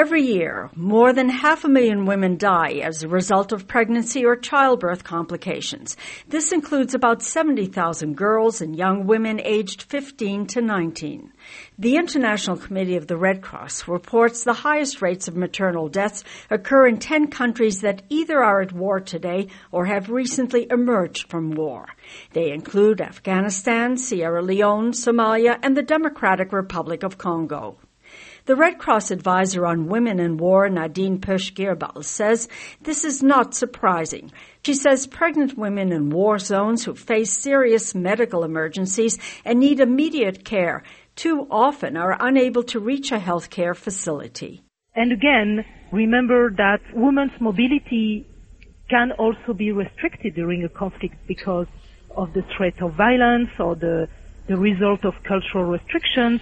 Every year, more than 500,000 women die as a result of pregnancy or childbirth complications. This includes about 70,000 girls and young women aged 15 to 19. The International Committee of the Red Cross reports the highest rates of maternal deaths occur in 10 countries that either are at war today or have recently emerged from war. They include Afghanistan, Sierra Leone, Somalia, and the Democratic Republic of Congo. The Red Cross advisor on women in war, Nadine Pösch-Girbal, says this is not surprising. She says pregnant women in war zones who face serious medical emergencies and need immediate care too often are unable to reach a health care facility. And again, remember that women's mobility can also be restricted during a conflict because of the threat of violence or the result of cultural restrictions.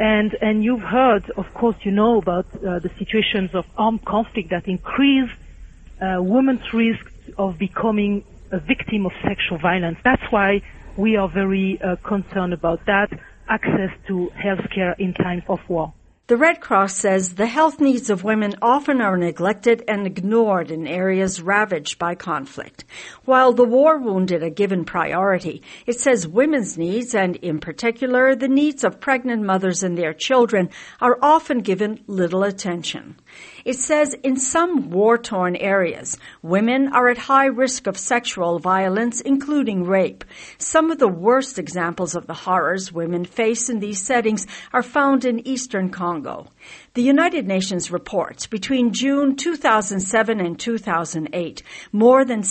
And you've heard, of course, you know about the situations of armed conflict that increase women's risk of becoming a victim of sexual violence. That's why we are very concerned about that, access to health care in times of war. The Red Cross says the health needs of women often are neglected and ignored in areas ravaged by conflict. While the war wounded are given priority, it says women's needs, and in particular the needs of pregnant mothers and their children, are often given little attention. It says in some war-torn areas, women are at high risk of sexual violence, including rape. Some of the worst examples of the horrors women face in these settings are found in eastern Congo. The United Nations reports between June 2007 and 2008, more than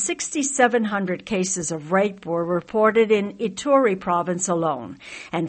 6,700 cases of rape were reported in Ituri province alone, and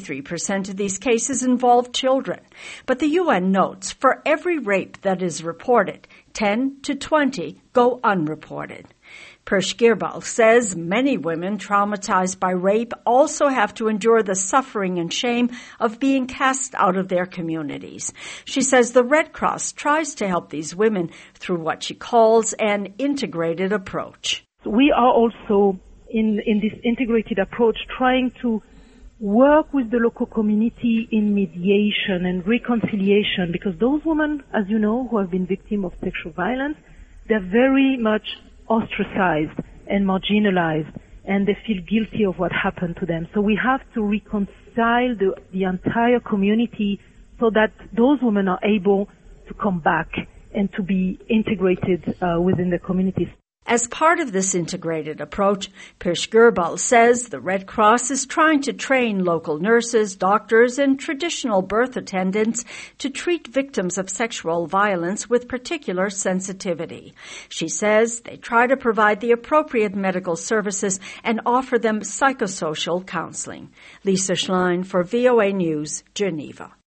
43% of these cases involved children. But the UN notes for every rape that is reported, 10 to 20 go unreported. Pösch-Girbal says many women traumatized by rape also have to endure the suffering and shame of being cast out of their communities. She says the Red Cross tries to help these women through what she calls an integrated approach. We are also, in this integrated approach, trying to work with the local community in mediation and reconciliation, because those women, as you know, who have been victims of sexual violence, they're very much ostracized and marginalized, and they feel guilty of what happened to them. So we have to reconcile the entire community so that those women are able to come back and to be integrated within the communities. As part of this integrated approach, Pösch-Girbal says the Red Cross is trying to train local nurses, doctors, and traditional birth attendants to treat victims of sexual violence with particular sensitivity. She says they try to provide the appropriate medical services and offer them psychosocial counseling. Lisa Schlein for VOA News, Geneva.